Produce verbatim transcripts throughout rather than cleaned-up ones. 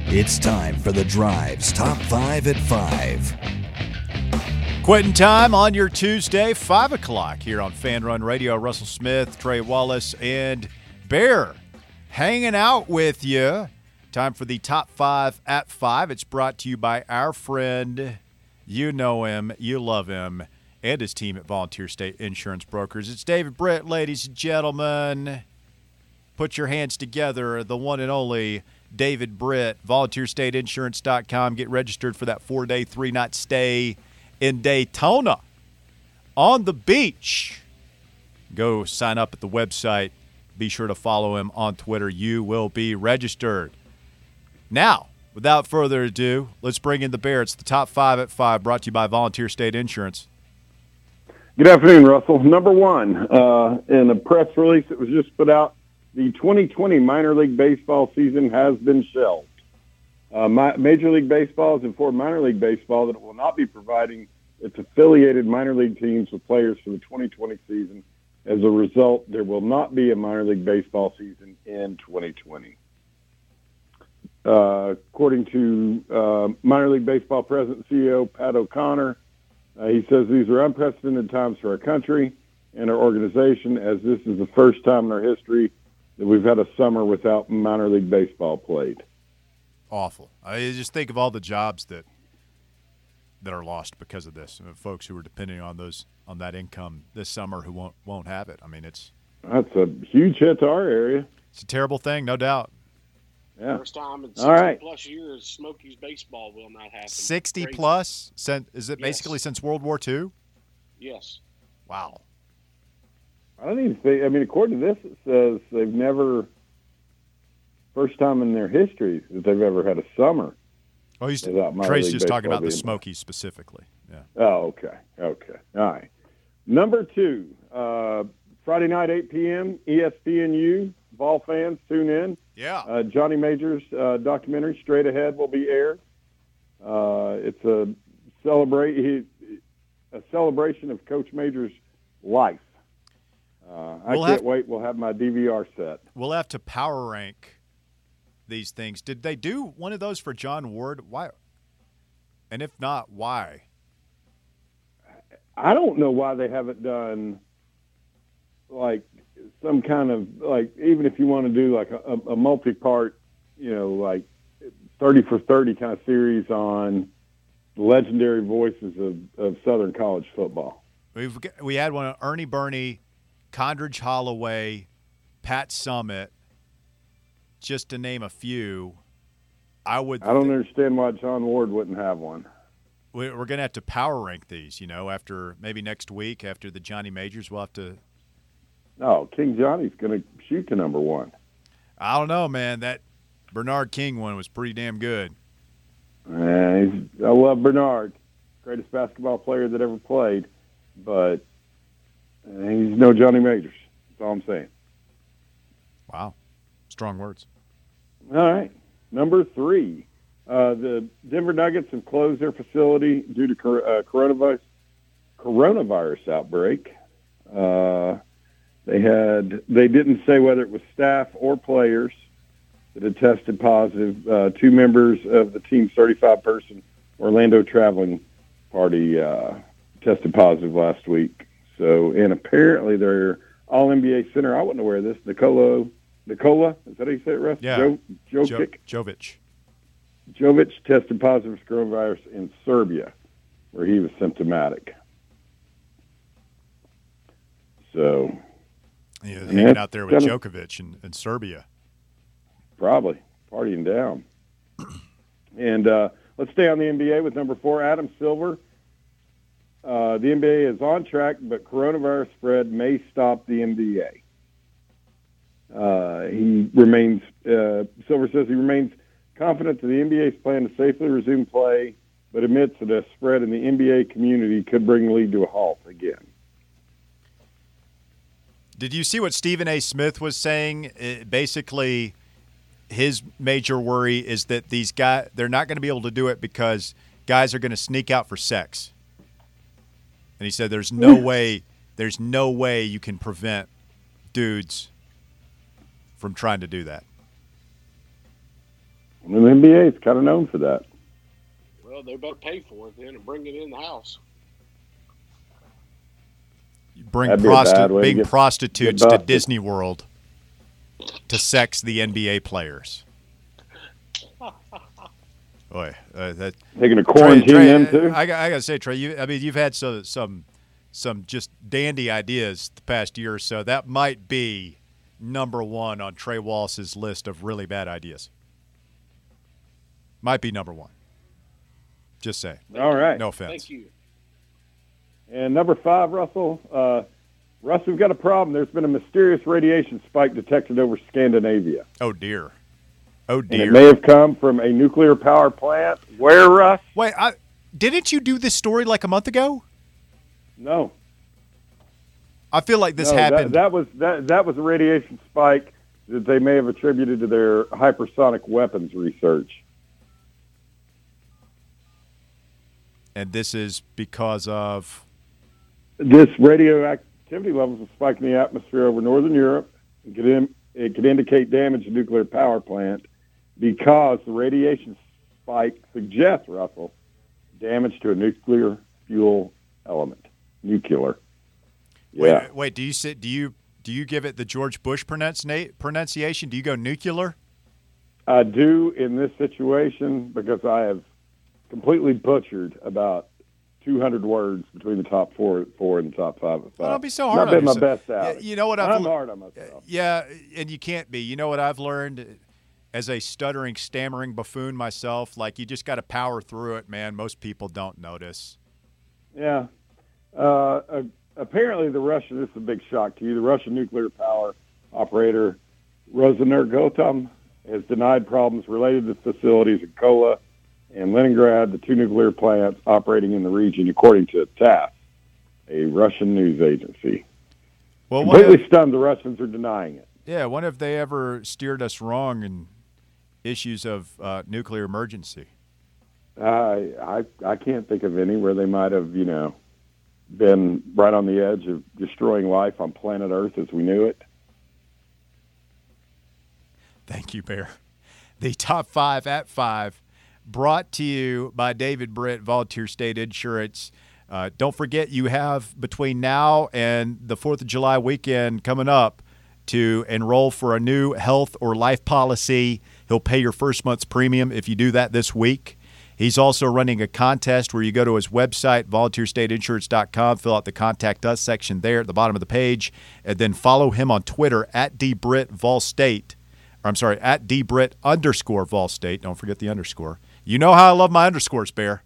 It's time for The Drive's Top five at five. Quitting time on your Tuesday, five o'clock here on Fan Run Radio. Russell Smith, Trey Wallace, and Bear hanging out with you. Time for the Top five at five. It's brought to you by our friend, you know him, you love him, and his team at Volunteer State Insurance Brokers. It's David Britt, ladies and gentlemen. Put your hands together, the one and only David Britt, volunteer state insurance dot com. Get registered for that four-day, three-night stay in Daytona on the beach. Go sign up at the website. Be sure to follow him on Twitter. You will be registered. Now, without further ado, let's bring in the Bear. It's the Top five at five, brought to you by Volunteer State Insurance. Good afternoon, Russell. Number one, uh, in a press release that was just put out, the twenty twenty minor league baseball season has been shelved. Uh, my, Major League Baseball has informed minor league baseball that it will not be providing its affiliated minor league teams with players for the twenty twenty season. As a result, there will not be a minor league baseball season in twenty twenty. Uh, according to uh, minor league baseball president and C E O Pat O'Connor, uh, he says these are unprecedented times for our country and our organization, as this is the first time in our history that we've had a summer without minor league baseball played. Awful. I just think of all the jobs that that are lost because of this. I mean, folks who are depending on those on that income this summer who won't won't have it. I mean, it's that's a huge hit to our area. It's a terrible thing, no doubt. Yeah. First time in All sixty right. plus years, Smokies baseball will not happen. Sixty Crazy. plus? Since, is it Yes. basically since World War Two? Yes. Wow. I don't even think, I mean, according to this, it says they've never, first time in their history that they've ever had a summer. Oh, he's, without minor Trey's league just talking baseball about the being- Smokies specifically. Yeah. Oh, okay. Okay. All right. Number two, uh, Friday night, eight p.m., E S P N U. Vol fans, tune in. Yeah. Uh, Johnny Majors uh, documentary, Straight Ahead, will be aired. Uh, it's a celebrate he, a celebration of Coach Majors' life. Uh, I We'll can't have- wait. We'll have my D V R set. We'll have to power rank these things. Did they do one of those for John Ward? Why? And if not, why? I don't know why they haven't done like some kind of like, even if you want to do like a, a multi-part, you know, like thirty for thirty kind of series on legendary voices of, of Southern college football. We've got- we had one on Ernie Burney, Condridge Holloway, Pat Summitt, just to name a few. I would. I don't thi- understand why John Ward wouldn't have one. we- We're going to have to power rank these. You know, after maybe next week after the Johnny Majors, we'll have to. No, King Johnny's going to shoot to number one. I don't know, man. That Bernard King one was pretty damn good. Uh, he's, I love Bernard, greatest basketball player that ever played, but uh, he's no Johnny Majors. That's all I'm saying. Wow, strong words. All right. Number three, uh, the Denver Nuggets have closed their facility due to cor- uh, coronavirus coronavirus outbreak. Uh, they had they didn't say whether it was staff or players that had tested positive. Uh, two members of the team's thirty-five person Orlando traveling party uh, tested positive last week. So, and apparently their All N B A center, I wasn't aware of this, Nikola, Nikola, is that how you say it, Russ? Yeah. Joe, Joe Jo- Kick? Jovic. Jovic tested positive for coronavirus in Serbia, where he was symptomatic. So, Yeah, Yeah, hanging out there with kinda- Djokovic in, in Serbia. probably partying down. And uh, let's stay on the N B A with number four, Adam Silver. Uh, the N B A is on track, but coronavirus spread may stop the N B A. Uh, he remains, uh, Silver says he remains confident that the N B A's plan to safely resume play, but admits that a spread in the N B A community could bring the league to a halt again. Did you see what Stephen A. Smith was saying? Uh, basically, his major worry is that these guys, they're not going to be able to do it because guys are going to sneak out for sex. And he said there's no way, there's no way you can prevent dudes from trying to do that. Well, And the N B A is kind of known for that. Well, they better pay for it then and bring it in the house. Bring That'd be a bad prosti- way to being get- prostitutes get to busted. Disney World to sex the N B A players. Boy, uh, that They're going to Trey, quarantine Trey, them too. I, got- I got to say, Trey, you, I mean, you've had so, some some just dandy ideas the past year or so. That might be number one on Trey Wallace's list of really bad ideas. Might be number one. Just saying. All right. No offense. Thank you. And number five, Russell. Uh, Russ, we've got a problem. There's been a mysterious radiation spike detected over Scandinavia. Oh, dear. Oh, And dear. it may have come from a nuclear power plant. Where, Russ? Wait, I, didn't you do this story like a month ago? No. I feel like this no, that- happened. That, was that, that was a radiation spike that they may have attributed to their hypersonic weapons research. and this is because of This radioactivity levels will spike in the atmosphere over northern Europe. It could, in, it could indicate damage to a nuclear power plant because the radiation spike suggests, Russell, damage to a nuclear fuel element. Nuclear. Yeah. Wait, wait. Do you sit? Do you do you give it the George Bush pronuncia- pronunciation? Do you go nuclear? I do in this situation because I have completely butchered about two hundred words between the top four, four and the top five. Of five. Well, don't be so hard Not on been my yourself. best out. Yeah, you know what I've I'm le- hard on myself. Yeah, and you can't be. You know what I've learned as a stuttering, stammering buffoon myself? Like, you just got to power through it, man. Most people don't notice. Yeah. Uh, uh, apparently, the Russian, this is a big shock to you, the Russian nuclear power operator Rosenergoatom has denied problems related to facilities in Kola and Leningrad, the two nuclear plants operating in the region, according to TASS, a Russian news agency. Well, what Completely if, stunned, the Russians are denying it. yeah, when have they ever steered us wrong in issues of uh, nuclear emergency? I, I I can't think of any where they might have, you know, been right on the edge of destroying life on planet Earth as we knew it. Thank you, Bear. The top five at five, brought to you by David Britt, Volunteer State Insurance. Uh, don't forget, you have between now and the fourth of July weekend coming up to enroll for a new health or life policy. He'll pay your first month's premium if you do that this week. He's also running a contest where you go to his website, volunteer state insurance dot com, fill out the Contact Us section there at the bottom of the page, and then follow him on Twitter at dbritt_volstate. I'm sorry, at dbritt underscore Volstate. Don't forget the underscore. You know how I love my underscores, Bear.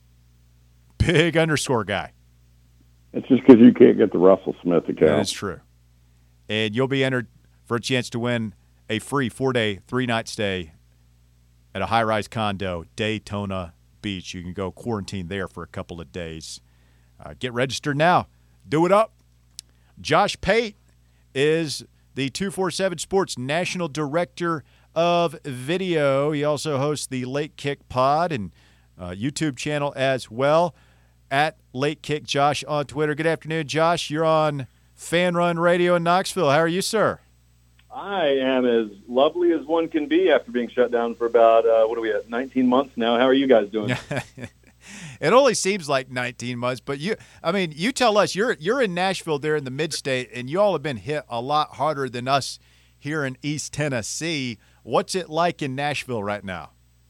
Big underscore guy. It's just because you can't get the Russell Smith account. That is true. And you'll be entered for a chance to win a free four-day, three-night stay at a high-rise condo, Daytona Beach. You can go quarantine there for a couple of days. Uh, get registered now. Do it up. Josh Pate is the two forty-seven Sports National Director of Video. He also hosts the Late Kick Pod and uh, YouTube channel as well, at Late Kick Josh on Twitter. Good afternoon, Josh. You're on Fan Run Radio in Knoxville. How are you, sir? I am as lovely as one can be after being shut down for about, uh, what are we at, nineteen months now. How are you guys doing? It only seems like nineteen months, but you, I mean, you tell us, you're you're in Nashville there in the mid-state, and you all have been hit a lot harder than us here in East Tennessee. What's it like in Nashville right now?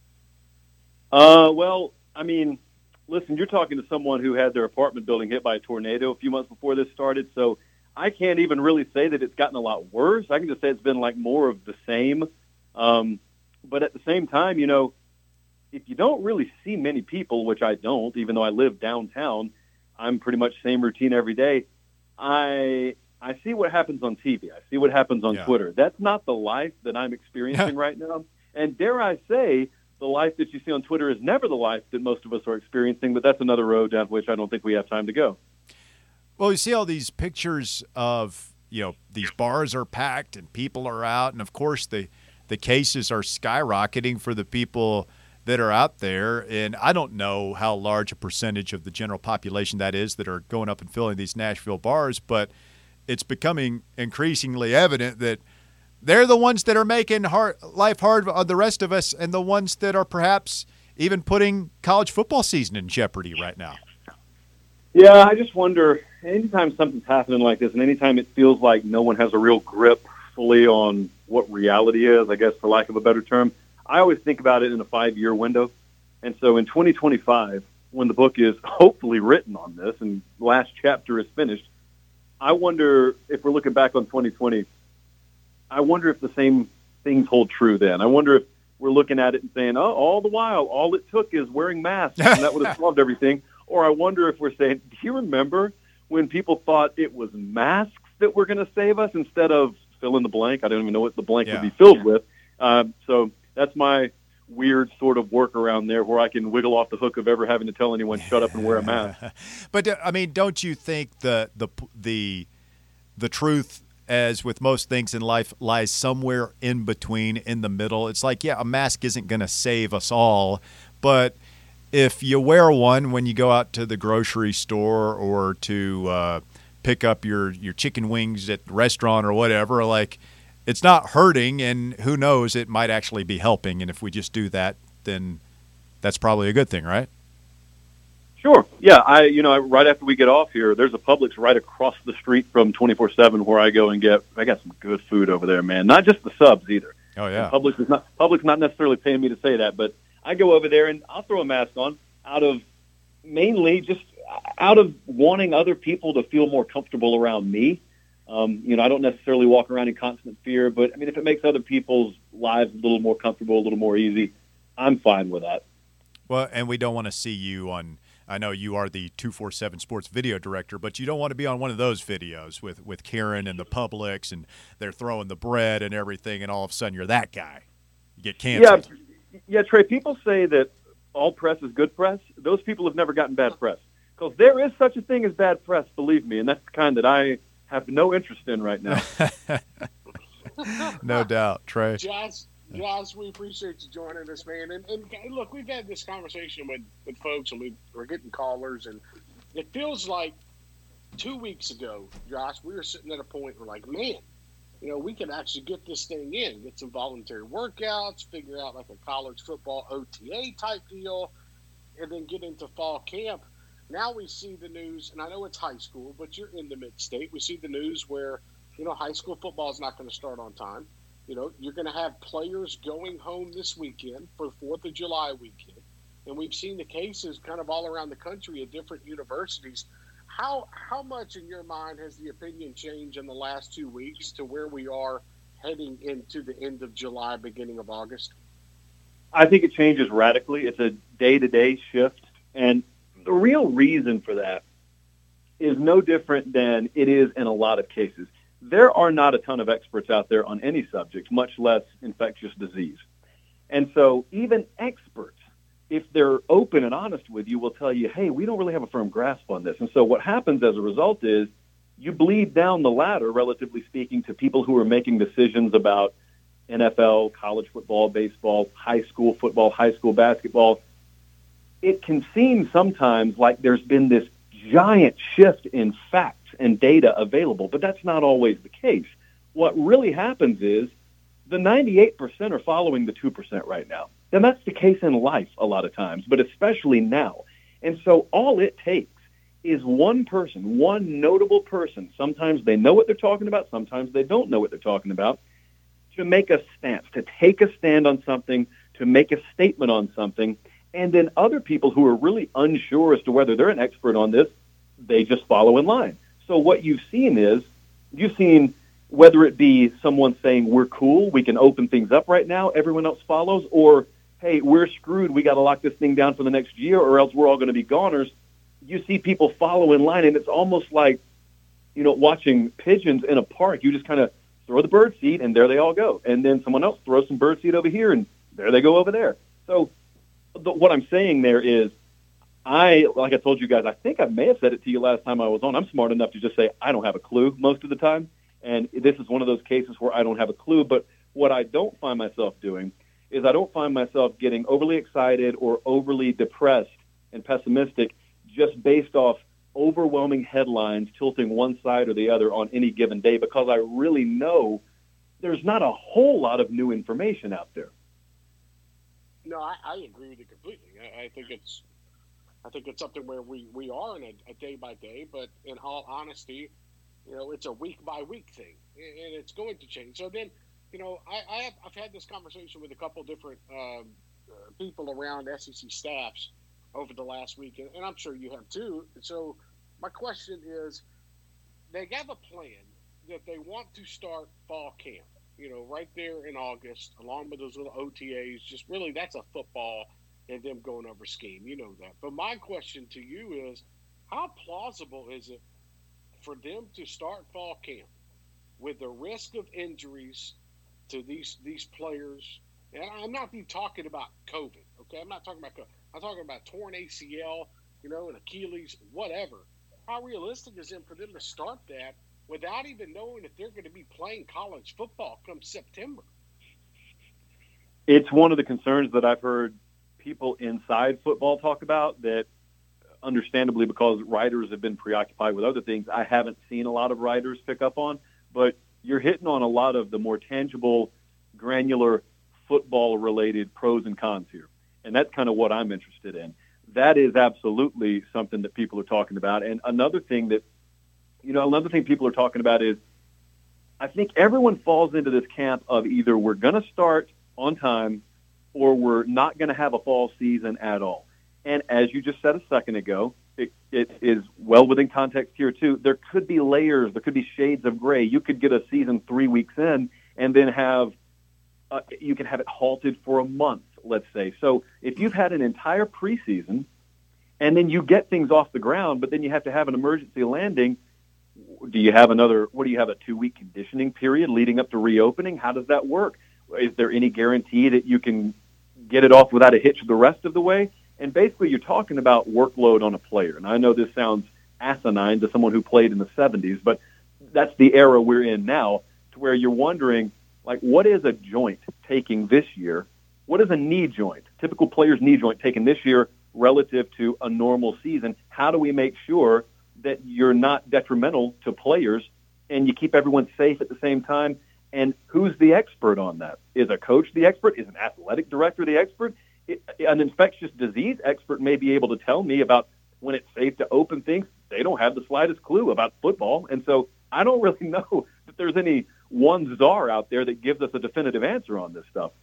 Uh, well, I mean, listen, you're talking to someone who had their apartment building hit by a tornado a few months before this started, so I can't even really say that it's gotten a lot worse. I can just say it's been like more of the same. Um, but at the same time, you know, if you don't really see many people, which I don't, even though I live downtown, I'm pretty much same routine every day. I I see what happens on T V. I see what happens on Yeah. Twitter. That's not the life that I'm experiencing right now. And dare I say, the life that you see on Twitter is never the life that most of us are experiencing, but that's another road down which I don't think we have time to go. Well, you see all these pictures of, you know, these bars are packed and people are out, and of course the the cases are skyrocketing for the people that are out there. And I don't know how large a percentage of the general population that is that are going up and filling these Nashville bars, but it's becoming increasingly evident that they're the ones that are making hard, life hard on the rest of us, and the ones that are perhaps even putting college football season in jeopardy right now. Yeah, I just wonder, anytime something's happening like this, and anytime it feels like no one has a real grip fully on what reality is, I guess for lack of a better term, I always think about it in a five-year window. And so in twenty twenty-five, when the book is hopefully written on this and the last chapter is finished, I wonder if we're looking back on twenty twenty, I wonder if the same things hold true then. I wonder if we're looking at it and saying, oh, all the while, all it took is wearing masks, and that would have solved everything. Or I wonder if we're saying, do you remember when people thought it was masks that were going to save us instead of fill in the blank? I don't even know what the blank yeah. would be filled with. Um, so that's my weird sort of workaround there where I can wiggle off the hook of ever having to tell anyone shut up and wear a mask. But, I mean, don't you think the the the the truth, as with most things in life, lies somewhere in between, in the middle? It's like, yeah, a mask isn't going to save us all, but if you wear one when you go out to the grocery store or to uh, pick up your, your chicken wings at the restaurant or whatever, like, it's not hurting, and who knows, it might actually be helping. And if we just do that, then that's probably a good thing, right? Sure. Yeah. I, you know, right after we get off here, there's a Publix right across the street from twenty-four seven where I go and get, I got some good food over there, man. Not just the subs either. Oh, yeah. And Publix is not, Publix not necessarily paying me to say that, but I go over there and I'll throw a mask on out of mainly just out of wanting other people to feel more comfortable around me. Um, you know, I don't necessarily walk around in constant fear, but I mean, if it makes other people's lives a little more comfortable, a little more easy, I'm fine with that. Well, and we don't want to see you on, I know you are the two forty-seven Sports video director, but you don't want to be on one of those videos with, with Karen and the Publix and they're throwing the bread and everything, and all of a sudden you're that guy. You get canceled. Yeah, yeah, Trey, people say that all press is good press. Those people have never gotten bad press because there is such a thing as bad press, believe me, and that's the kind that I have no interest in right now. No doubt, Trey. Josh, Josh, we appreciate you joining us, man. And, and look, we've had this conversation with, with folks, and we, we're getting callers, and it feels like two weeks ago, Josh, we were sitting at a point where, like, man, you know, we could actually get this thing in, get some voluntary workouts, figure out like a college football O T A type deal, and then get into fall camp. Now we see the news, and I know it's high school, but you're in the mid-state. We see the news where, you know, high school football is not going to start on time. You know, you're going to have players going home this weekend for the fourth of July weekend. And we've seen the cases kind of all around the country at different universities. How how much in your mind has the opinion changed in the last two weeks to where we are heading into the end of July, beginning of August? I think it changes radically. It's a day-to-day shift. And the real reason for that is no different than it is in a lot of cases. There are not a ton of experts out there on any subject, much less infectious disease. And so even experts, if they're open and honest with you, will tell you, hey, we don't really have a firm grasp on this. And so what happens as a result is you bleed down the ladder, relatively speaking, to people who are making decisions about N F L, college football, baseball, high school football, high school basketball. It can seem sometimes like there's been this giant shift in facts and data available, but that's not always the case. What really happens is the ninety-eight percent are following the two percent right now. And that's the case in life a lot of times, but especially now. And so all it takes is one person, one notable person. Sometimes they know what they're talking about. Sometimes they don't know what they're talking about, to make a stance, to take a stand on something, to make a statement on something. And then other people who are really unsure as to whether they're an expert on this, they just follow in line. So what you've seen is, you've seen whether it be someone saying, we're cool, we can open things up right now, everyone else follows, or, hey, we're screwed, we got to lock this thing down for the next year or else we're all going to be goners. You see people follow in line, and it's almost like, you know, watching pigeons in a park. You just kind of throw the bird seed, and there they all go. And then someone else throws some bird seed over here, and there they go over there. So the, what I'm saying there is, I, like I told you guys, I think I may have said it to you last time I was on. I'm smart enough to just say I don't have a clue most of the time. And this is one of those cases where I don't have a clue. But what I don't find myself doing is I don't find myself getting overly excited or overly depressed and pessimistic just based off overwhelming headlines tilting one side or the other on any given day, because I really know there's not a whole lot of new information out there. No, I, I agree with you completely. I, I think it's, I think it's something where we, we are in a, a day by day, but in all honesty, you know, it's a week by week thing, and it's going to change. So then, you know, I, I have, I've had this conversation with a couple different um, uh, people around S E C staffs over the last week, and, and I'm sure you have too. So my question is, they have a plan that they want to start fall camp, you know, right there in August, along with those little O T As. Just really, that's a football and them going over scheme. You know that. But my question to you is, how plausible is it for them to start fall camp with the risk of injuries to these these players? And I'm not even talking about COVID, okay? I'm not talking about COVID. I'm talking about torn A C L, you know, an Achilles, whatever. How realistic is it for them to start that without even knowing if they're going to be playing college football come September? It's one of the concerns that I've heard people inside football talk about, that understandably, because writers have been preoccupied with other things, I haven't seen a lot of writers pick up on. But you're hitting on a lot of the more tangible, granular, football-related pros and cons here. And that's kind of what I'm interested in. That is absolutely something that people are talking about. And another thing that, you know, another thing people are talking about is, I think everyone falls into this camp of either we're going to start on time or we're not going to have a fall season at all. And as you just said a second ago, it, it is well within context here too. There could be layers, there could be shades of gray. You could get a season three weeks in and then have, uh, you can have it halted for a month, let's say. So if you've had an entire preseason and then you get things off the ground, but then you have to have an emergency landing, do you have another, what do you have, a two-week conditioning period leading up to reopening? How does that work? Is there any guarantee that you can get it off without a hitch the rest of the way? And basically you're talking about workload on a player. And I know this sounds asinine to someone who played in the seventies, but that's the era we're in now, to where you're wondering, like, what is a joint taking this year? What is a knee joint, typical player's knee joint taking this year relative to a normal season? How do we make sure that you're not detrimental to players and you keep everyone safe at the same time? And who's the expert on that? Is a coach the expert? Is an athletic director the expert? It, an infectious disease expert may be able to tell me about when it's safe to open things. They don't have the slightest clue about football. And so I don't really know that there's any one czar out there that gives us a definitive answer on this stuff.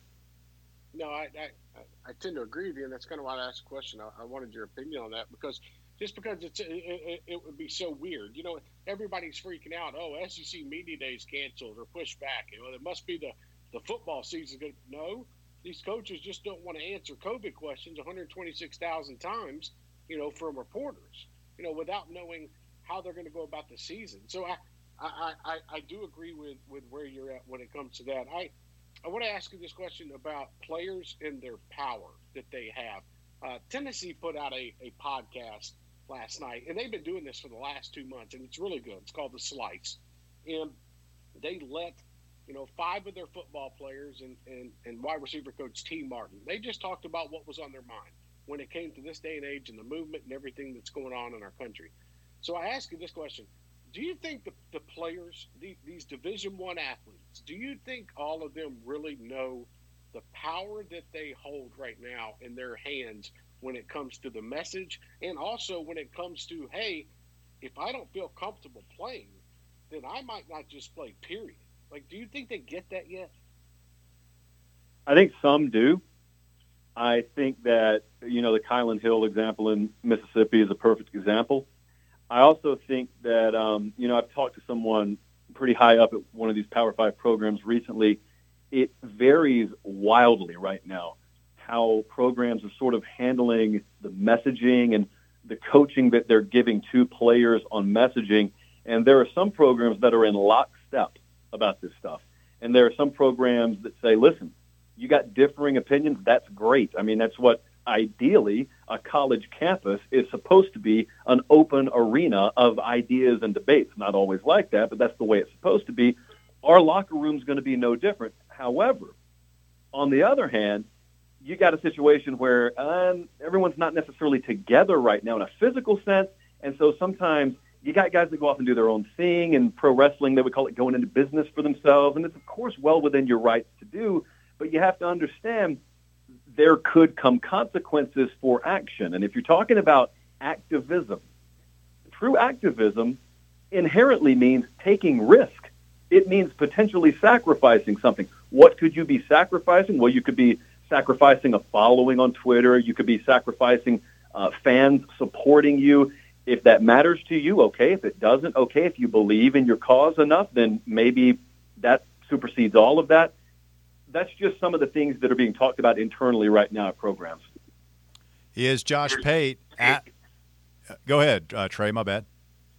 No, I, I, I tend to agree with you, and that's kind of why I asked the question. I, I wanted your opinion on that, because just because it's, it, it, it would be so weird. You know, everybody's freaking out. Oh, S E C Media Day is canceled or pushed back. You know, it must be the, the football season. No, these coaches just don't want to answer COVID questions one hundred twenty-six thousand times, you know, from reporters, you know, without knowing how they're going to go about the season. So I, I, I, I do agree with, with where you're at when it comes to that. I, I want to ask you this question about players and their power that they have. Uh, Tennessee put out a, a podcast last night, and they've been doing this for the last two months, and it's really good. It's called The Slice. And they let, you know, five of their football players and, and, and wide receiver coach T. Martin, they just talked about what was on their mind when it came to this day and age and the movement and everything that's going on in our country. So I ask you this question. Do you think the, the players, the, these Division One athletes, do you think all of them really know the power that they hold right now in their hands when it comes to the message, and also when it comes to, hey, if I don't feel comfortable playing, then I might not just play, period? Like, do you think they get that yet? I think some do. I think that, you know, the Kylan Hill example in Mississippi is a perfect example. I also think that, um, you know, I've talked to someone pretty high up at one of these Power Five programs recently. It varies wildly right now how programs are sort of handling the messaging and the coaching that they're giving to players on messaging. And there are some programs that are in lockstep about this stuff. And there are some programs that say, listen, you got differing opinions. That's great. I mean, that's what ideally a college campus is supposed to be, an open arena of ideas and debates. Not always like that, but that's the way it's supposed to be. Our locker room's going to be no different. However, on the other hand, you got a situation where um, everyone's not necessarily together right now in a physical sense, and so sometimes you got guys that go off and do their own thing. In pro wrestling, they would call it going into business for themselves. And it's, of course, well within your rights to do. But you have to understand there could come consequences for action. And if you're talking about activism, true activism inherently means taking risk. It means potentially sacrificing something. What could you be sacrificing? Well, you could be sacrificing a following on Twitter. You could be sacrificing uh, fans supporting you. If that matters to you, okay. If it doesn't, okay. If you believe in your cause enough, then maybe that supersedes all of that. That's just some of the things that are being talked about internally right now at programs. He is Josh Pate. At, go ahead, uh, Trey. My bad.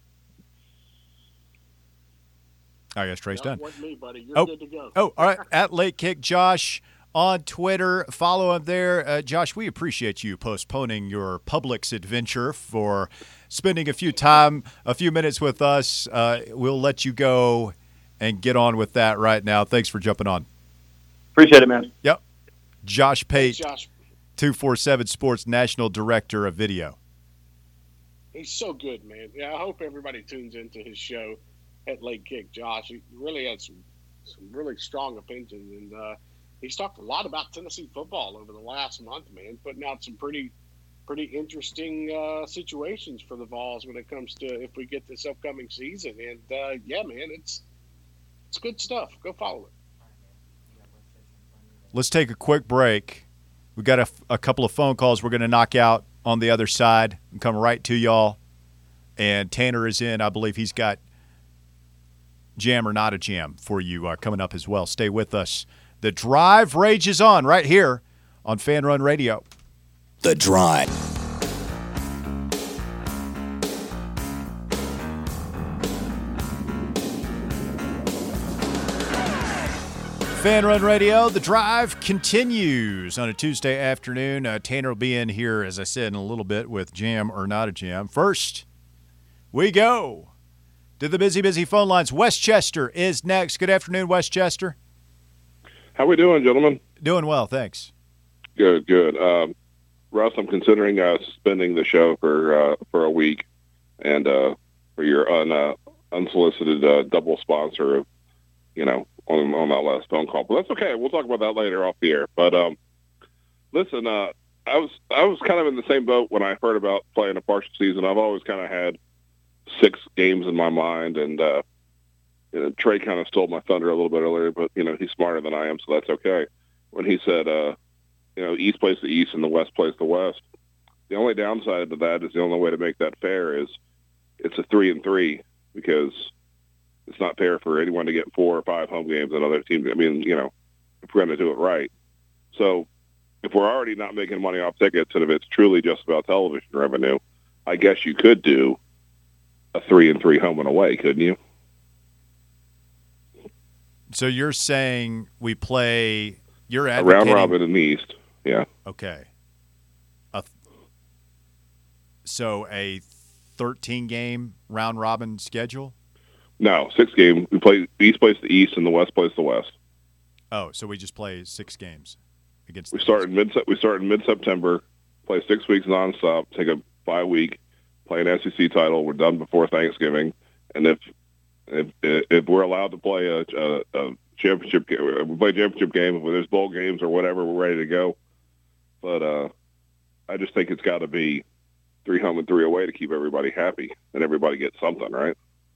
I guess Trey's done. Me, buddy. You're oh, good to go. oh, all right. At Late Kick Josh on Twitter. Follow him there. Uh, Josh, we appreciate you postponing your Publix adventure for spending a few time, a few minutes with us. Uh, we'll let you go and get on with that right now. Thanks for jumping on. Appreciate it, man. Yep. Josh Pate, Josh. two forty-seven Sports National Director of Video. He's so good, man. Yeah, I hope everybody tunes into his show at Late Kick. Josh, he really had some some really strong opinions, and uh, he's talked a lot about Tennessee football over the last month, man, putting out some pretty pretty interesting uh, situations for the Vols when it comes to if we get this upcoming season. And, uh, yeah, man, it's it's good stuff. Go follow it. Let's take a quick break. We've got a, a couple of phone calls we're going to knock out on the other side and come right to y'all. And Tanner is in. I believe he's got jam or not a jam for you uh, coming up as well. Stay with us. The Drive rages on right here on Fan Run Radio. The Drive. Fan Run Radio, The Drive continues on a Tuesday afternoon. Uh, Tanner will be in here, as I said, in a little bit with jam or not a jam. First, we go to the busy, busy phone lines. Westchester is next. Good afternoon, Westchester. How we doing, gentlemen? Doing well, thanks. Good, good. Um, Russ, I'm considering uh, suspending the show for uh, for a week, and uh, for your un, uh, unsolicited uh, double sponsor of, you know, on, on that last phone call. But that's okay. We'll talk about that later off the air. But um, listen, uh, I was I was kind of in the same boat when I heard about playing a partial season. I've always kind of had six games in my mind, and uh, you know, Trey kind of stole my thunder a little bit earlier, but you know, he's smarter than I am, so that's okay. When he said, uh, you know, East plays the East and the West plays the West, the only downside to that is the only way to make that fair is it's a three and three, because it's not fair for anyone to get four or five home games and other teams. I mean, you know, if we're going to do it right. So if we're already not making money off tickets, and if it's truly just about television revenue, I guess you could do a three and three home and away, couldn't you? So you're saying we play – you're a advocating – round robin in the East, yeah. Okay. A th- so a thirteen-game round robin schedule? No, six game. We play the East plays the East and the West plays the West. Oh, so we just play six games against. We the start East. in mid. We start in mid September. Play six weeks nonstop. Take a bye week. Play an S E C title. We're done before Thanksgiving. And if if if we're allowed to play a, a, a championship game, we play a championship game. If there's bowl games or whatever, we're ready to go. But uh, I just think it's got to be three home and three away to keep everybody happy and everybody gets something, right?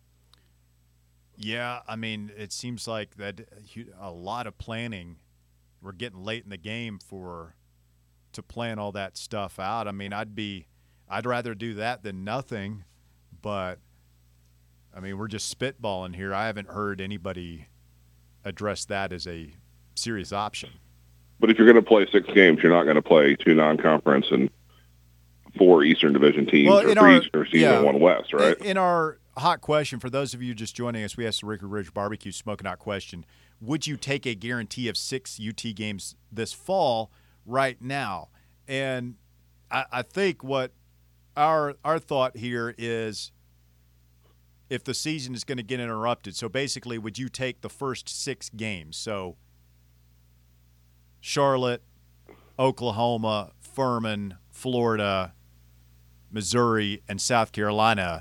Yeah, I mean, it seems like that a lot of planning. We're getting late in the game for to plan all that stuff out. I mean, I'd be, I'd rather do that than nothing. But I mean, we're just spitballing here. I haven't heard anybody address that as a serious option. But if you're going to play six games, you're not going to play two non-conference and four Eastern Division teams, well, or three our, Eastern teams yeah, and one West, right? In our hot question, for those of you just joining us, we asked the Rickard Ridge Barbecue Smoking Hot question. Would you take a guarantee of six U T games this fall right now? And I, I think what our our thought here is if the season is going to get interrupted. So basically, would you take the first six games? So Charlotte, Oklahoma, Furman, Florida, Missouri, and South Carolina.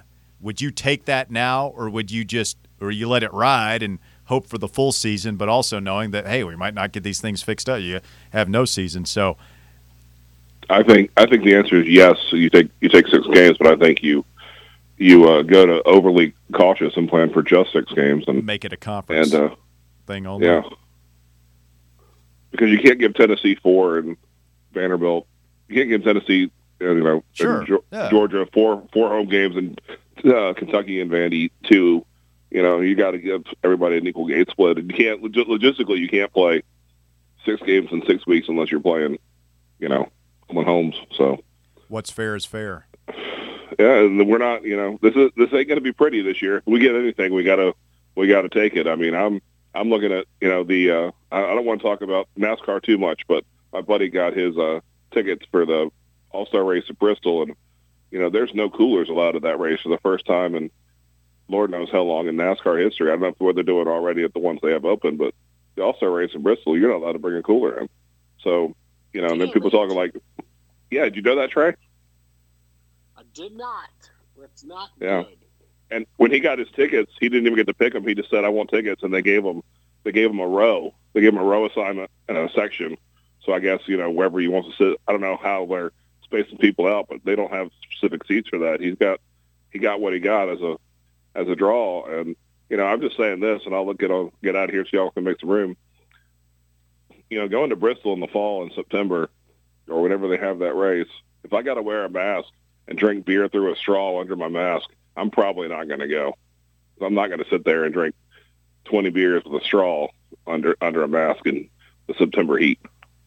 would you take that now, or would you just or you let it ride and hope for the full season, but also knowing that, hey, we might not get these things fixed up. You have no season. So I think I think the answer is yes. So you take you take six games, but I think you you uh, go to overly cautious and plan for just six games and make it a conference and, uh, thing only. Yeah, because you can't give Tennessee four and Vanderbilt. You can't give Tennessee, you know, sure. and Ge- yeah. Georgia four four home games and uh, Kentucky and Vandy two. You know, you got to give everybody an equal game split. And you can't log- logistically, you can't play six games in six weeks unless you're playing, you know, one homes. So what's fair is fair. Yeah, and we're not. You know, this is this ain't going to be pretty this year. If we get anything, we gotta we gotta take it. I mean, I'm I'm looking at you know the. Uh, I, I don't want to talk about NASCAR too much, but my buddy got his uh, tickets for the All-Star race at Bristol, and you know, there's no coolers allowed at that race for the first time in Lord knows how long in NASCAR history. I don't know what they're doing already at the ones they have open, but the All-Star race in Bristol, you're not allowed to bring a cooler in. So, you know, and then people talking like, yeah, did you know that, Trey? I did not. That's not Yeah. good. And when he got his tickets, he didn't even get to pick them. He just said, I want tickets, and they gave him they gave him a row. They gave him a row assignment and a section. So I guess, you know, wherever he wants to sit, I don't know how they're spacing people out, but they don't have specific seats for that. He's got he got what he got as a as a draw. And, you know, I'm just saying this, and I'll get on, get out of here so y'all can make some room. You know, going to Bristol in the fall in September or whenever they have that race, if I got to wear a mask and drink beer through a straw under my mask, I'm probably not going to go. I'm not going to sit there and drink twenty beers with a straw under under a mask in the September heat.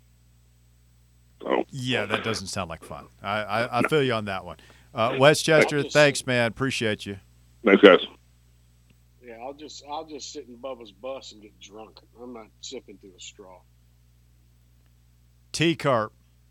So yeah, that doesn't sound like fun. I, I, I feel you on that one. Uh, Westchester, just- thanks, man. Appreciate you. thanks, guys. Yeah, I'll just I'll just sit in Bubba's bus and get drunk. I'm not sipping through a straw. T-Carp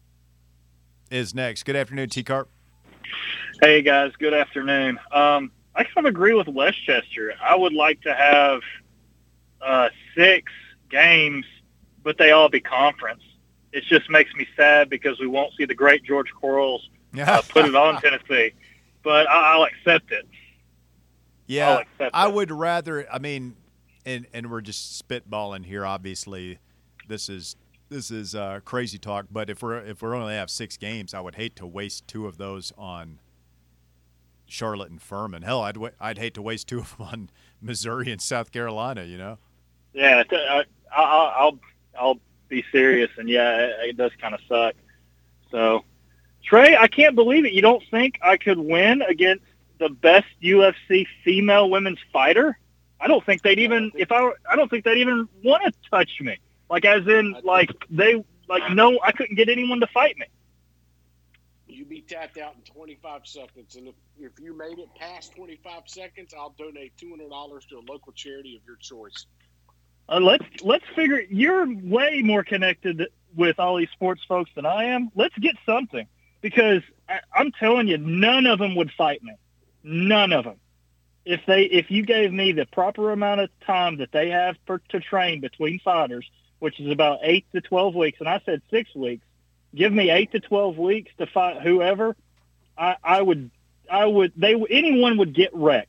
is next. Good afternoon, T-Carp. Hey, guys. Good afternoon. Um, I kind of agree with Westchester. I would like to have uh, six games, but they all be conference. It just makes me sad because we won't see the great George Quarles uh, put it on Tennessee. But I- I'll accept it. Yeah, I'll accept I it. would rather. I mean, and and we're just spitballing here. Obviously, this is this is uh, crazy talk. But if we're if we're only have six games, I would hate to waste two of those on Charlotte and Furman. Hell, I'd wa- I'd hate to waste two of them on Missouri and South Carolina. You know. Yeah, t- I, I, I'll I'll be serious, and yeah, it, it does kind of suck. So, Trey, I can't believe it. You don't think I could win against the best U F C female women's fighter? I don't think they'd even if I were, I don't think they'd even want to touch me. Like as in like they like no, I couldn't get anyone to fight me. You be tapped out in twenty-five seconds, and if, if you made it past twenty-five seconds, I'll donate two hundred dollars to a local charity of your choice. Uh, let's let's figure. You're way more connected with all these sports folks than I am. Let's get something because I, I'm telling you, none of them would fight me. None of them. If they, if you gave me the proper amount of time that they have for, to train between fighters, which is about eight to twelve weeks, and I said six weeks, give me eight to twelve weeks to fight whoever, I, I would, I would, they, anyone would get wrecked.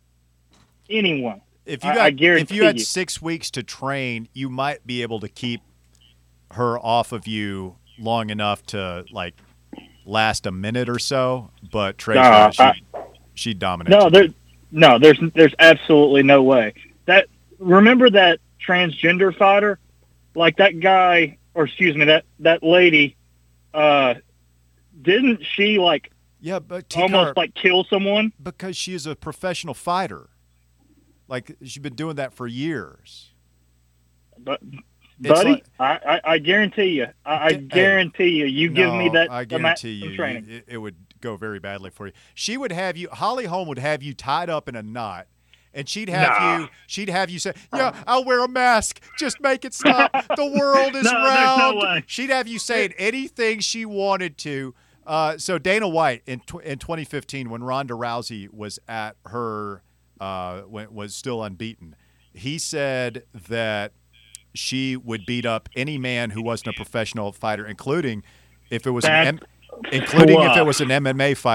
Anyone. If you I- got, I guarantee if you had you. six weeks to train, you might be able to keep her off of you long enough to like last a minute or so. But Trey's Nah, right, she I- she dominates. No, you. there, no, there's there's absolutely no way. That remember that transgender fighter, like that guy, or excuse me, that that lady, uh, didn't she like yeah, but almost T-Carp, like kill someone? because she is a professional fighter. Like she's been doing that for years. But It's buddy, like- I, I I guarantee you, I, I Hey, guarantee you, you give me No, that I amount guarantee of you, training. it, it would go very badly for you. She would have you, Holly Holm would have you tied up in a knot, and she'd have Nah. you, she'd have you say, "Yeah, I'll wear a mask. Just make it stop. The world is No, there's no round." way. She'd have you saying anything she wanted to. Uh, so Dana White in tw- in twenty fifteen, when Ronda Rousey was at her, uh, when, was still unbeaten, he said that she would beat up any man who wasn't a professional fighter, including if it was an That's M- including if it fluff. was an M M A fight,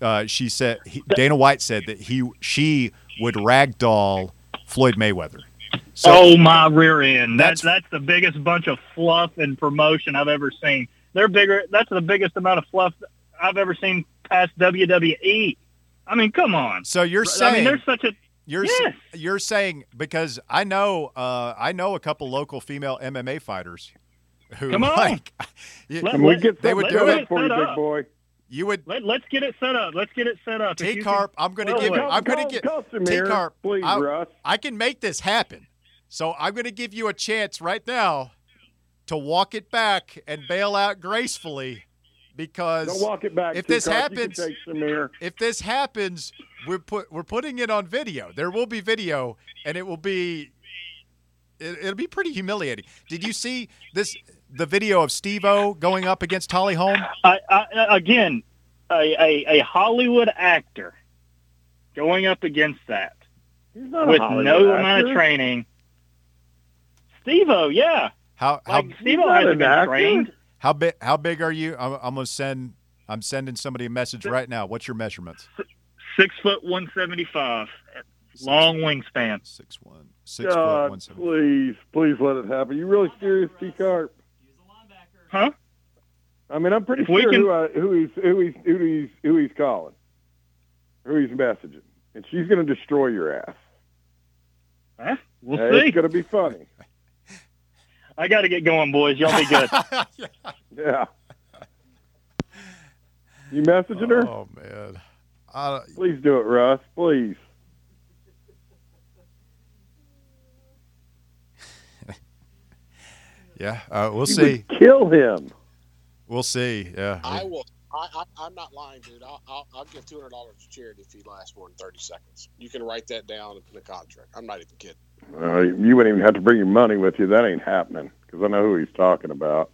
uh, she said he, Dana White said that he she would ragdoll Floyd Mayweather. So, oh, my rear end. That's- That's, that's the biggest bunch of fluff and promotion I've ever seen. They're bigger. That's the biggest amount of fluff I've ever seen past W W E. I mean, come on. So you're saying I mean, there's such a you're yes. you're saying because I know uh, I know a couple local female M M A fighters who Come on. like you, Let- Can we get they something would set do up it. for you, Set big up. boy? you would Let, let's get it set up. Let's get it set up. If T you Carp. I'm going to well, give. well, I'm going to Call- get call T Samir, Carp. please, I, Russ. I can make this happen. So I'm going to give you a chance right now to walk it back and bail out gracefully, because Don't walk it back. if this T-Carp. You can happens- take Samir. if this happens, we're put we're putting it on video. There will be video, and it will be it, it'll be pretty humiliating. Did you see this the video of Steve-O going up against Holly Holm? I, I, again, a, a, a Hollywood actor going up against that He's not with a Hollywood no actor. amount of training. Steve-O, yeah. How how Like, Steve-O not hasn't an been actor. trained. how big how big are you? I'm, I'm gonna send I'm sending somebody a message right now. What's your measurements? Six foot one seventy five, long wingspan. Six one six foot God, one seventy. please, please let it happen. You really serious, T-Carp? Huh? I mean, I'm pretty If we sure can- who, I, who he's who he's who he's who he's calling, who he's messaging, and she's going to destroy your ass. Huh? We'll Hey, see. it's going to be funny. I got to get going, boys. Y'all be good. Yeah. You messaging her? Oh man. I, Please do it, Russ. Please. yeah, uh, we'll You see. would kill him. We'll see. Yeah. I will. I, I, I'm not lying, dude. I'll, I'll, I'll give two hundred dollars to charity if he lasts more than thirty seconds. You can write that down in the contract. I'm not even kidding. Uh, you wouldn't even have to bring your money with you. That ain't happening because I know who he's talking about.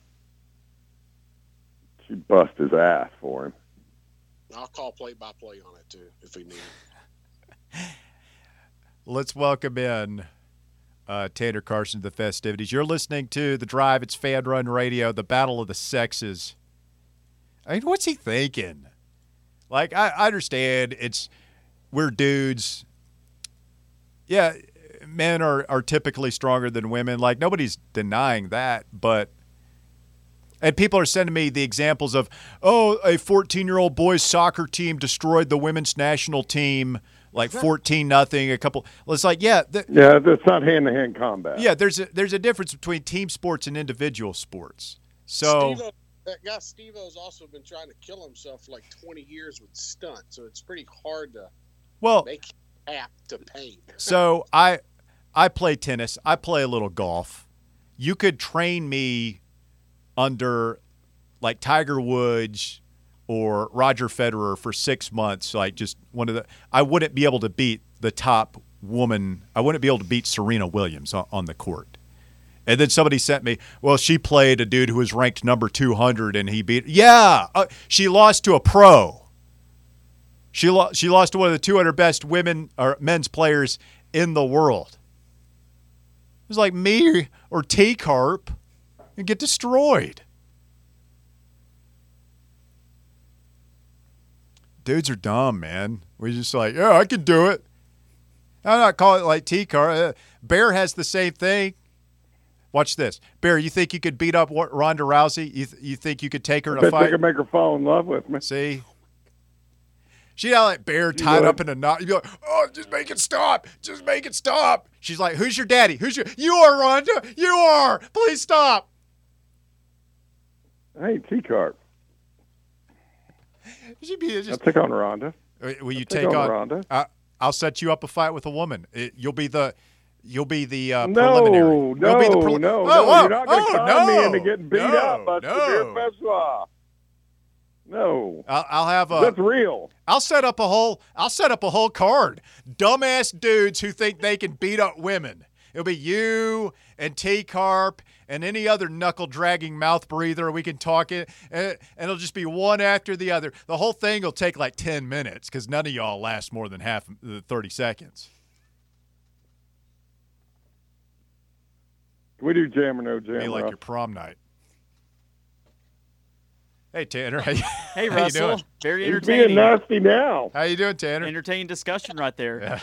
She'd bust his ass for him. I'll call play by play on it too if we need it. Let's welcome in uh, Tanner Carson to the festivities. You're listening to The Drive. It's Fan Run Radio, the battle of the sexes. I mean, what's he thinking? Like, I, I understand it's we're dudes. Yeah, men are, are typically stronger than women. Like, nobody's denying that, but and people are sending me the examples of, oh, a fourteen-year-old boys soccer team destroyed the women's national team, like fourteen nothing. A couple. Well, it's like, yeah, th- Yeah, that's not hand-to-hand combat. yeah. There's a there's a difference between team sports and individual sports. So Steve-O, that guy Steve-O's also been trying to kill himself for like twenty years with stunt, so it's pretty hard to well, make him apt to pain. so I I play tennis. I play a little golf. You could train me under like Tiger Woods or Roger Federer for six months, like just one of the – I wouldn't be able to beat the top woman – I wouldn't be able to beat Serena Williams on, on the court. And then somebody sent me, well, she played a dude who was ranked number two hundred and he beat – yeah, uh, she lost to a pro. She, lo- she lost to one of the two hundred best women or men's players in the world. It was like me or T-Carp and get destroyed. Dudes are dumb, man. We're just like, yeah, I can do it. I'm not calling it like T-Car. Uh, Bear has the same thing. Watch this. Bear, you think you could beat up Ronda Rousey? You, th- you think you could take her in I a bet they fight? could make her fall in love with me. See? She'd have like Bear tied would. up in a knot. You'd be like, oh, just make it stop. Just make it stop. She's like, who's your daddy? Who's your – you are, Rhonda. You are. Please stop. Hey, T-Carp. She'd be I'll just, take on Rhonda. will you take take on on Rhonda. I, I'll set you up a fight with a woman. It, you'll be the you'll be the uh, No, preliminary. no, You'll be the no, preli- no. oh, oh, You're not going to oh, con no, me into getting beat no, up by no. Samir Pessoa. No, I'll, I'll have a. that's real. I'll set up a whole. I'll set up a whole card. Dumbass dudes who think they can beat up women. It'll be you and T-Carp and any other knuckle-dragging mouth breather. We can talk it, and, and it'll just be one after the other. The whole thing will take like ten minutes because none of y'all last more than half uh, thirty seconds. Can we do jam or no jam? Be like Russ? your prom night. Hey, Tanner. How you, Hey, how you Russell. doing? Very He's being entertaining. nasty now. How you doing, Tanner? Entertaining discussion right there.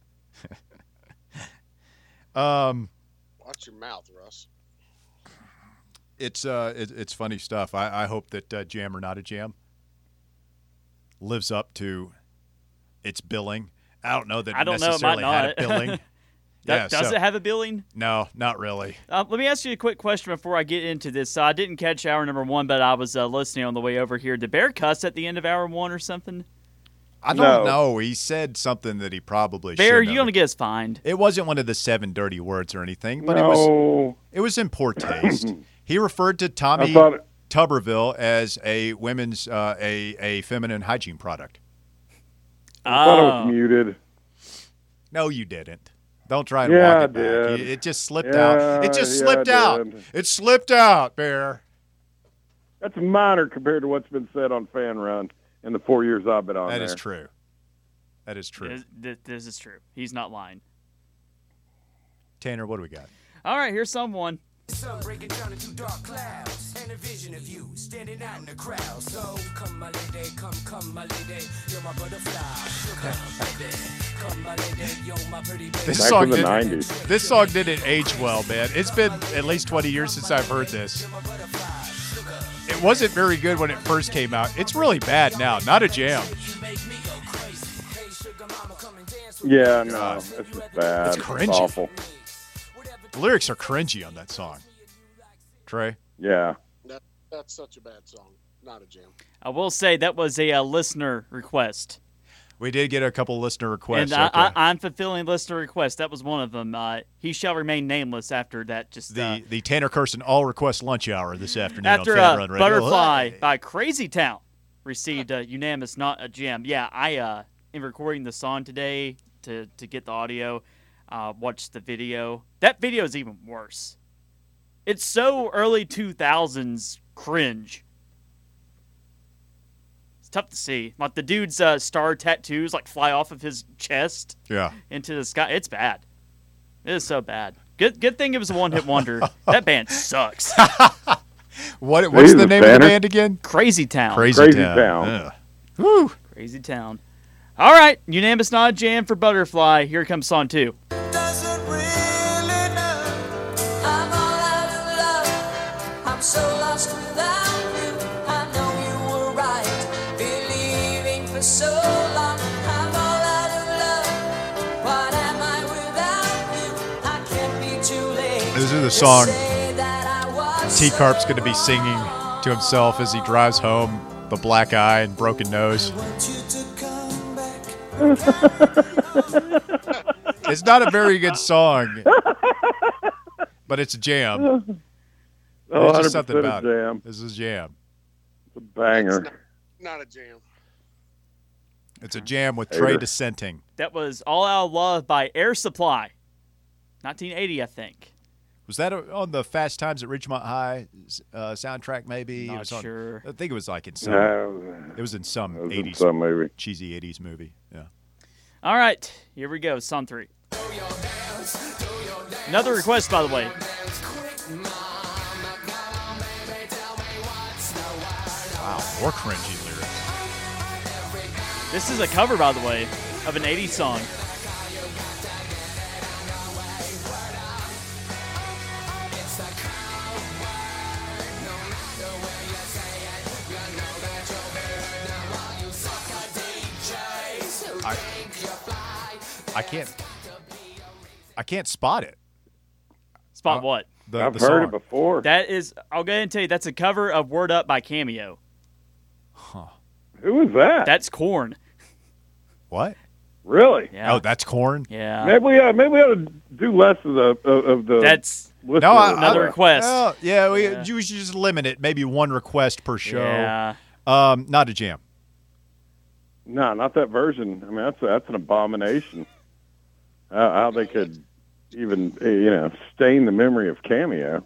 Yeah. um, Watch your mouth, Russ. it's uh, it, it's funny stuff. I, I hope that uh, Jam or Not a Jam lives up to its billing. I don't know that I don't know. It necessarily might had not. a billing. That- yeah, does so- it have a billing? No, not really. Uh, let me ask you a quick question before I get into this. So I didn't catch hour number one, but I was uh, listening on the way over here. Did Bear cuss at the end of hour one or something? I No. don't know. He said something that he probably Bear, shouldn't you're have. going to get us fined. It wasn't one of the seven dirty words or anything, but it was No. it was in poor taste. He referred to I Tommy thought it, Tuberville as a women's uh, a a feminine hygiene product. I thought it Oh. was muted. No, you didn't. Don't try to Yeah, walk I it back. did. It it just slipped Yeah, out. It just yeah, slipped I out. did. It slipped out, Bear. That's minor compared to what's been said on Fan Run in the four years I've been on That there. is true. That is true. This, this, this is true. He's not lying. Tanner, what do we got? All right, here's someone. Sun breaking down into dark clouds, and a vision of you standing out in the crowd. So come my lady, come, come my lady, you're my butterfly. Sugar, baby, come my lady, you're my pretty baby. This Back song in the didn't, nineties. This song didn't age well, man. It's been at least twenty years since I've heard this. It wasn't very good when it first came out. It's really bad now. Not a jam. Yeah, no, it's just bad. It's cringy. awful. The lyrics are cringy on that song. Trey? Yeah. That, that's such a bad song. Not a jam. I will say that was a uh, listener request. We did get a couple listener requests. and I, okay. I, I'm fulfilling listener requests. That was one of them. Uh, he shall remain nameless after that. Just the uh, the Tanner Carson all request lunch hour this afternoon after on Fan uh, Run Radio. Butterfly Hey. by Crazy Town received a unanimous not a jam. Yeah, I uh, am recording the song today to to get the audio. Uh, watch the video. That video is even worse. It's so early two thousands cringe. It's tough to see. Like the dude's uh, star tattoos like fly off of his chest Yeah. into the sky. It's bad. It is so bad. Good good thing it was a one hit wonder. That band sucks. What what's the Jesus, name of the Tanner. band again? Crazy Town. Crazy, Crazy Town. Town. Ugh. Woo. Crazy Town. All right, unanimous not a jam for Butterfly. Here comes song two. Doesn't really know. I'm all out of love. I'm so lost without you. I know you were right, believing for so long. I'm all out of love. What am I without you? I can't be too late. This is the to song say that I was T Carp's so going to be singing to himself as he drives home, the black eye and broken nose. want you to come back. It's not a very good song, but it's a jam. Oh, There's just one something hundred percent about a it. jam. This is a jam. It's a banger. It's not, not a jam. It's a jam with Trey Hater. dissenting. That was All Out of Love by Air Supply. nineteen eighty, I think. Was that on the Fast Times at Ridgemont High uh, soundtrack? Maybe it Not was on, sure. I think it was like in some. No, It was in some it was in eighties some movie. cheesy eighties movie. Yeah. All right, here we go. Song three. Another request, by the way. Wow, more cringy lyrics. This is a cover, by the way, of an eighties song. I, I can't. I can't spot it. Spot Uh, what? The, I've the heard song. it before. That is, I'll go ahead and tell you, that's a cover of Word Up by Cameo. Who was that? That's Korn. What? really? Yeah. Oh, that's corn. yeah. Maybe we uh, maybe we ought to do less of the of, of the. That's listener No, I, Another I, request. Well, yeah, we, Yeah. we should just limit it. Maybe one request per show. yeah. Um, not a jam. No, not that version. I mean, that's that's an abomination. How, how they could even eh, you know stain the memory of Cameo.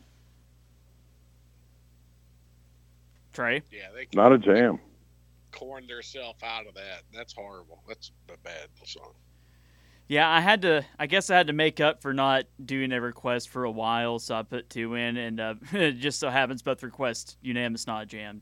Trey. Yeah, they Not a jam. corned themselves out of that. That's horrible. That's a bad song. Yeah, I had to. I guess I had to make up for not doing a request for a while, so I put two in, and uh, it just so happens both requests unanimous not a jam.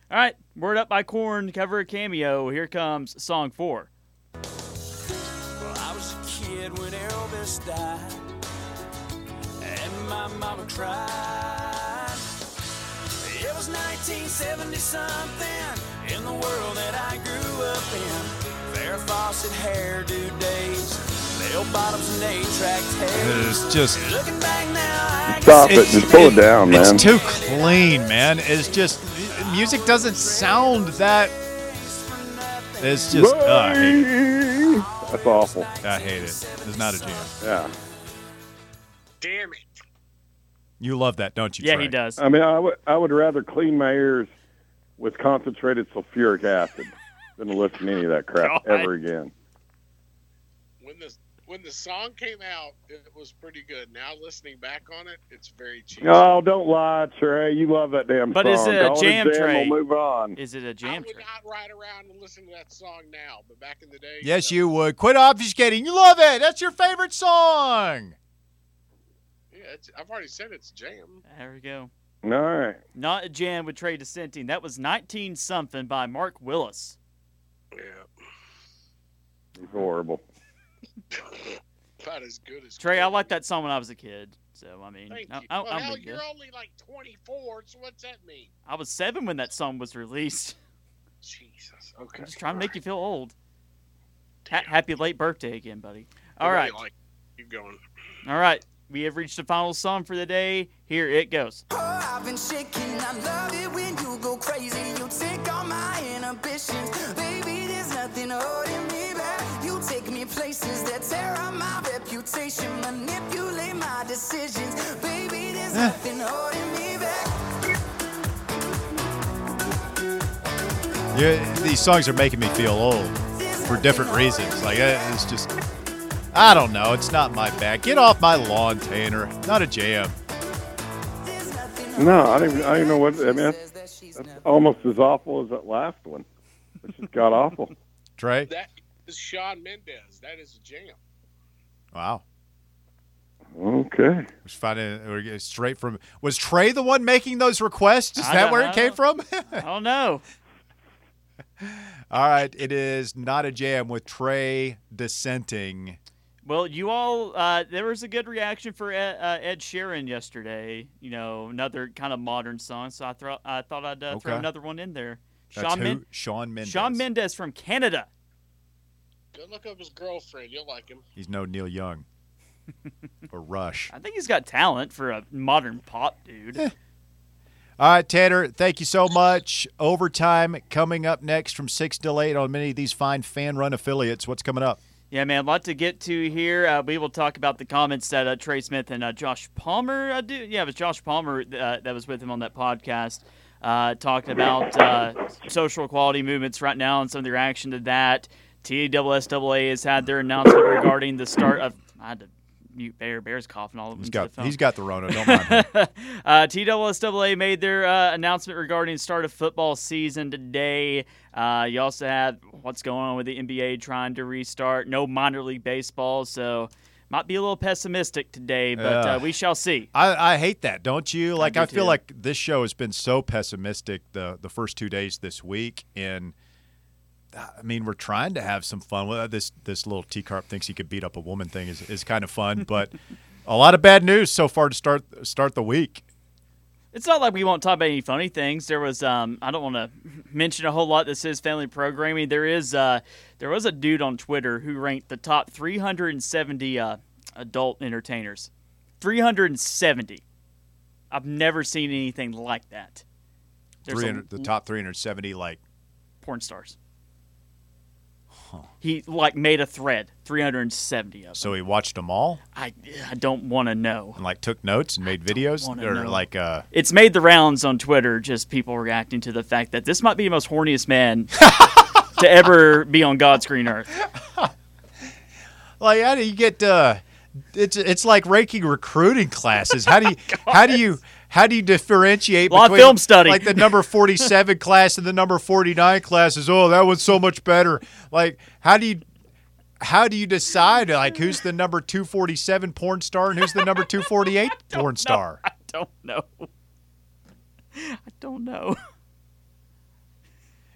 All right, Word Up by Korn, cover a cameo. Here comes song four. Well, I was a kid when Elvis died, and my mama cried. It was nineteen seventy something in the world that I grew up in. Farrah Fawcett hairdo days, bell bottoms and eight-track tapes. It's just Looking back now, I Stop it. It's- Just pull it down, man. it's too clean, man. It's just music doesn't sound that. It's just. Uh, I hate it. That's awful. I hate it. It's not a jam. Yeah. Damn it. You love that, don't you? Yeah, Trey? he does. I mean, I would I would rather clean my ears with concentrated sulfuric acid than to listen to any of that crap God. ever again. When the when the song came out, it was pretty good. Now listening back on it, it's very cheap. Oh, don't lie, Trey. You love that damn But song. is it a Call jam, it Trey? We'll move on. Is it a I jam would track? not ride around and listen to that song now, but back in the day, Yes, know, you would. Quit obfuscating. You love it. That's your favorite song. Yeah, it's, I've already said it's a jam. There we go. All right. Not a jam with Trey dissenting. That was nineteen something by Mark Willis. Yeah, He's horrible. about as good as Trey, I Korn. liked that song when I was a kid. So, I mean, Thank I, you. I, well, I'm hell, with you. you're only like twenty-four, so what's that mean? I was seven when that song was released. Jesus. Okay. I'm just trying to make you feel old. Ha- Damn. happy late birthday again, buddy. All Really right. Like, keep going. All right. We have reached the final song for the day. Here it goes. Oh, I've been shaking. I love it when you go crazy. You take all my inhibitions. Baby, there's nothing holding me back. You take me places that tear up my reputation. Manipulate my decisions. Baby, there's nothing holding me back. Yeah, these songs are making me feel old for different reasons. Like uh, it's just, I don't know. It's not my bag. Get off my lawn, Tanner. Not a jam. No, I don't even, I don't even know what. I mean, that's, that's almost as awful as that last one. It's just got awful. Trey. That is Shawn Mendes. That is a jam. Wow. Okay. Was finding we're getting straight from. Was Trey the one making those requests? Is I that don't where it know. came from? I don't know. All right. It is not a jam with Trey dissenting. Well, you all, uh, there was a good reaction for Ed, uh, Ed Sheeran yesterday. You know, another kind of modern song. So I, thro- I thought I'd uh, throw Okay. another one in there. That's Shawn, who? Men- Shawn Mendes. Shawn Mendes from Canada. Go look up his girlfriend. You'll like him. He's no Neil Young or Rush. I think he's got talent for a modern pop dude. All right, Tanner, thank you so much. Overtime coming up next from six till eight on many of these fine fan-run affiliates. What's coming up? Yeah, man, a lot to get to here. Uh, we will talk about the comments that uh, Trey Smith and uh, Josh Palmer uh, do. Yeah, it was Josh Palmer uh, that was with him on that podcast, uh, talking about uh, social equality movements right now and some of the reaction to that. T S S A A has had their announcement regarding the start of. I had to mute Bear. Bear's coughing all over He's into got the phone. he's got the Rona. Don't mind him. uh, T S S A A made their uh, announcement regarding the start of football season today. Uh, you also have what's going on with the N B A trying to restart. No minor league baseball, so might be a little pessimistic today, but Yeah. uh, we shall see. I, I hate that, don't you? Like do I, feel too. like this show has been so pessimistic the the first two days this week, and I mean we're trying to have some fun. Well, this this little T-Carp thinks he could beat up a woman thing is, is kind of fun, but a lot of bad news so far to start start the week. It's not like we won't talk about any funny things. There was, um, I don't want to mention a whole lot. This is family programming. There is, uh, there was a dude on Twitter who ranked the top three hundred seventy uh, adult entertainers. three hundred seventy. I've never seen anything like that. There's three a- hundred, the top three hundred seventy, like porn stars. He like made a thread, three hundred seventy of them. so he watched them all I, I don't want to know. and like took notes and made videos, wanna or know. like uh, It's made the rounds on Twitter, just people reacting to the fact that this might be the most horniest man to ever be on God's green earth. like how do you get? Uh, it's it's like ranking recruiting classes. How do you how do you how do you differentiate A lot of between film study. like the number forty-seven class and the number forty-nine classes? Oh, that one's so much better. Like how do you how do you decide like who's the number two forty-seven porn star and who's the number two forty-eight porn star? I don't know. I don't know.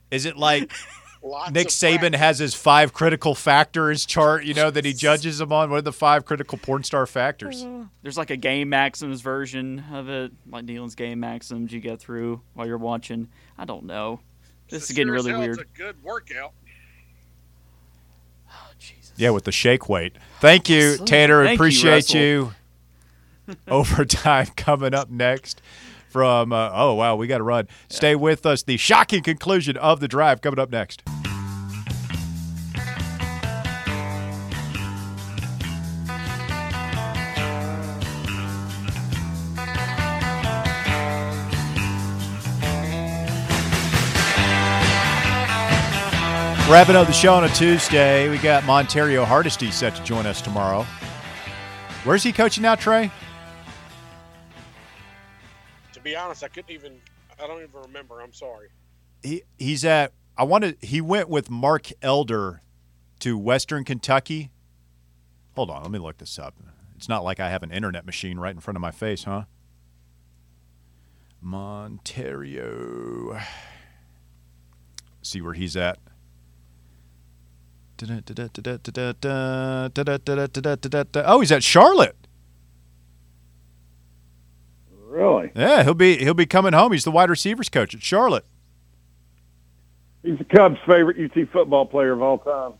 Is it like Lots Nick of Saban practice. has his five critical factors chart, you know, that he judges them on? What are the five critical porn star factors? There's like a game maxims version of it, like Nealon's game maxims you go through while you're watching. I don't know. This So is getting sure as really hell weird. It's a good workout. Oh, Jesus. Yeah, with the shake weight. Thank you, Yes. Tanner. Thank you, Appreciate Russell. you. Overtime coming up next from, uh, oh, wow, we got to run. Stay with us. The shocking conclusion of the drive coming up next. Wrapping up the show on a Tuesday, we got Montario Hardesty set to join us tomorrow. Where's he coaching now, Trey? To be honest, I couldn't even. I don't even remember. I'm sorry. He he's at. I wanted. He went with Mark Elder to Western Kentucky. Hold on, let me look this up. It's not like I have an internet machine right in front of my face, huh? Montario. See where he's at. Oh, he's at Charlotte. Really? Yeah, he'll be he'll be coming home. He's the wide receivers coach at Charlotte. He's the Cubs' favorite U T football player of all time.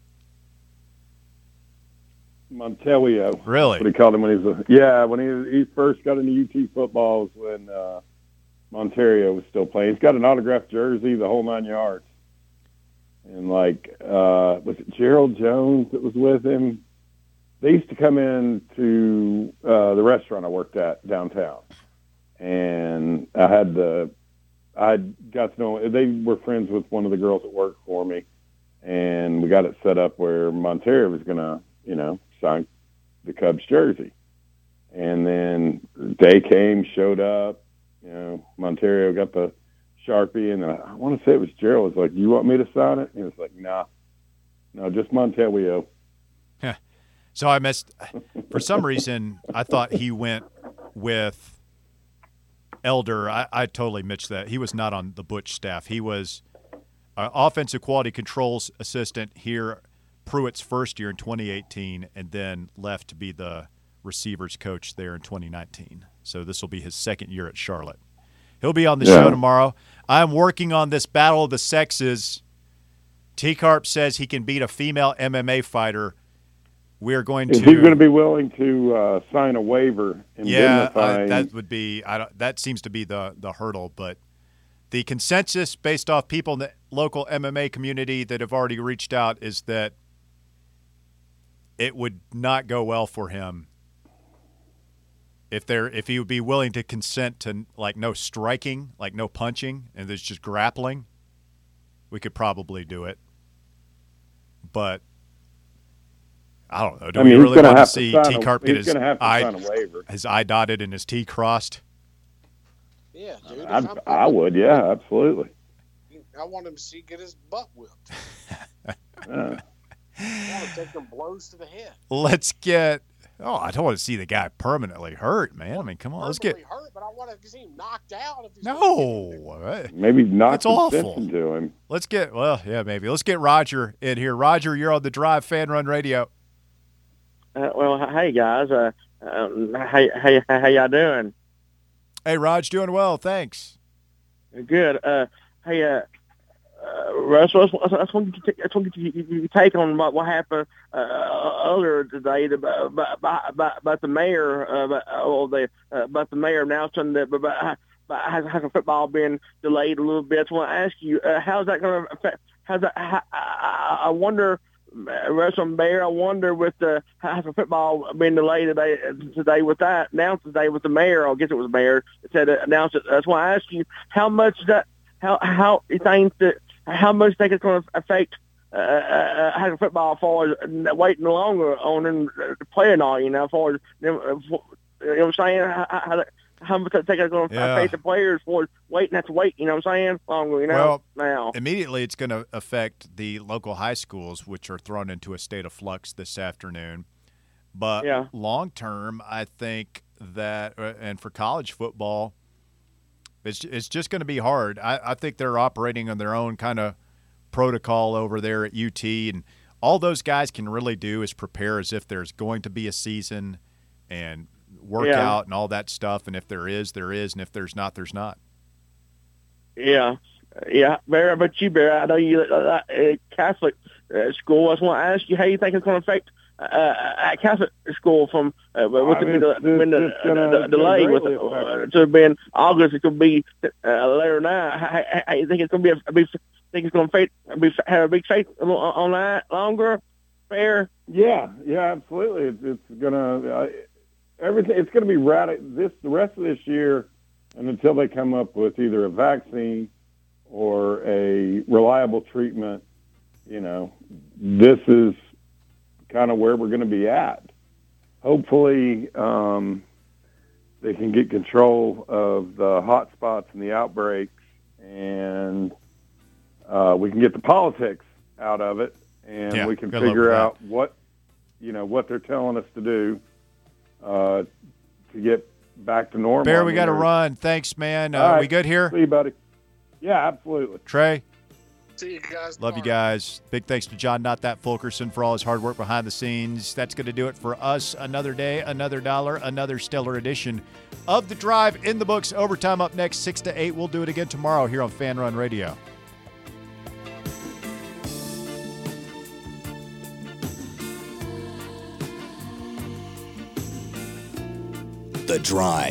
Montelio. Really? That's what he called him when he was a, yeah, when he he first got into U T football was when uh, Montario was still playing. He's got an autographed jersey, the whole nine yards. And like, uh, was it Gerald Jones that was with him? They used to come in to uh, the restaurant I worked at downtown, and I had the, I got to know they were friends with one of the girls that worked for me, and we got it set up where Monterio was gonna, you know, sign the Cubs jersey, and then day came, showed up, you know, Monterio got the Sharpie, and I, I want to say it was Gerald. Was like, "You want me to sign it?" And he was like, "Nah, no, just Montelio." Yeah. So I missed. For some reason, I thought he went with Elder. I, I totally missed that. He was not on the Butch staff. He was uh, offensive quality controls assistant here, Pruitt's first year in twenty eighteen, and then left to be the receivers coach there in twenty nineteen. So this will be his second year at Charlotte. He'll be on the Yeah. show tomorrow. I'm working on this battle of the sexes. T-Carp says he can beat a female M M A fighter. We're going Is to. he going to be willing to uh, sign a waiver? Yeah, uh, indemnifying- that would be. I don't, that seems to be the the hurdle. But the consensus, based off people in the local M M A community that have already reached out, is that it would not go well for him if there if he would be willing to consent to like no striking, like no punching, and there's just grappling. We could probably do it, but I don't know. Do I we mean, he's really gonna want to have to see sign a- T Carp get he's his gonna have to eye sign a waiver. his eye dotted and his T crossed? Yeah, dude. if I'd, I'm- I would, yeah, absolutely. I want him to see get his butt whipped. Uh, I want to take them blows to the head. Let's get. Oh, I don't want to see the guy permanently hurt, man. I mean, come on, let's get. Permanently hurt, but I want to see him knocked out. If he's No, maybe knock That's some awful. sense into him. let's get. Well, yeah, maybe. Let's get Roger in here. Roger, you're on the Drive Fan Run Radio. Uh, well, hey guys, uh, um, hey, hey, how y'all doing? Hey, Raj, doing well, thanks. Good. Uh, hey, uh, uh, Russ, Russ, I just want to get, I just want to get your, your take on what, what happened uh, earlier today about, about, about, about the mayor, uh, about, oh, the, uh, about the mayor announcing that about, about has, has football been delayed a little bit. I just want to ask you, uh, how's that going to affect? How's that? How, I, I wonder. Russell Bear, I wonder with the how's the football being delayed today today with that announced today with the mayor. I guess it was the mayor that said it, announced it. That's why I asked you how much that how how you think that how much you think it's going to affect uh, uh, how football as far as waiting longer on them playing all you know as far as you know what I'm saying how, how, how much I think it's going to Yeah. affect the players for waiting have to wait you know what I'm saying longer you know Well, now. Immediately, it's going to affect the local high schools, which are thrown into a state of flux this afternoon. But Yeah. long term, I think that, uh, and for college football, It's it's just going to be hard. I, I think they're operating on their own kind of protocol over there at U T, and all those guys can really do is prepare as if there's going to be a season and work Yeah. out and all that stuff. And if there is, there is, and if there's not, there's not. Yeah, yeah. Bear, how about you, Bear? I know you uh, uh, Catholic uh, school. I just want to ask you how you think it's going to affect uh, at Catholic school from uh, with I the, mean, the, it's- been the, it's gonna- the, the it's gonna delay with greatly uh, affect to being August. It could be uh, later now. How, how, how you think it's going to be? A, be think it's going to be have a big faith on, on that longer? Fair. Yeah, yeah, absolutely. It's, it's gonna uh, everything. It's gonna be radical. This the rest of this year, and until they come up with either a vaccine or a reliable treatment, you know, this is kind of where we're going to be at. Hopefully, um, they can get control of the hot spots and the outbreaks, and uh, we can get the politics out of it, and Yeah, we can good luck figure with that. out what, you know, what they're telling us to do uh, to get back to normal. Bear, I we mean, got to there's- run. Thanks, man. Uh, All right. We good here? See you, buddy. Yeah, absolutely. Trey? See you guys. Love you tomorrow. guys. Big thanks to John Not That Fulkerson for all his hard work behind the scenes. That's going to do it for us. Another day, another dollar, another stellar edition of The Drive in the books. Overtime up next, six to eight. We'll do it again tomorrow here on Fan Run Radio. The Drive.